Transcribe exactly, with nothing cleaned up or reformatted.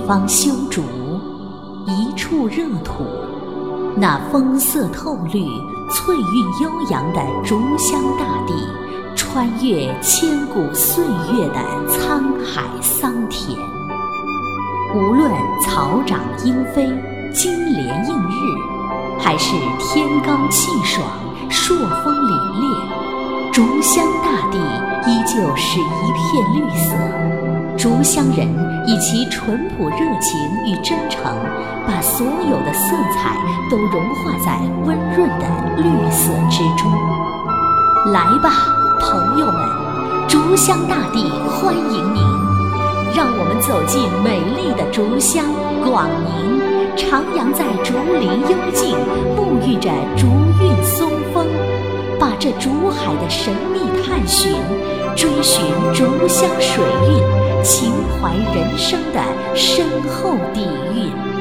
方修竹，一处热土，那风色透绿、翠韵悠扬的竹乡大地，穿越千古岁月的沧海桑田。无论草长莺飞、金莲映日，还是天高气爽、朔风凛冽，竹乡大地依旧是一片绿色。竹乡人以其淳朴热情与真诚，把所有的色彩都融化在温润的绿色之中。来吧，朋友们，竹乡大地欢迎您，让我们走进美丽的竹乡广宁，徜徉在竹林幽静，沐浴着竹韵松风，把这竹海的神秘探寻，追寻竹乡水韵，情怀人生的深厚底蕴。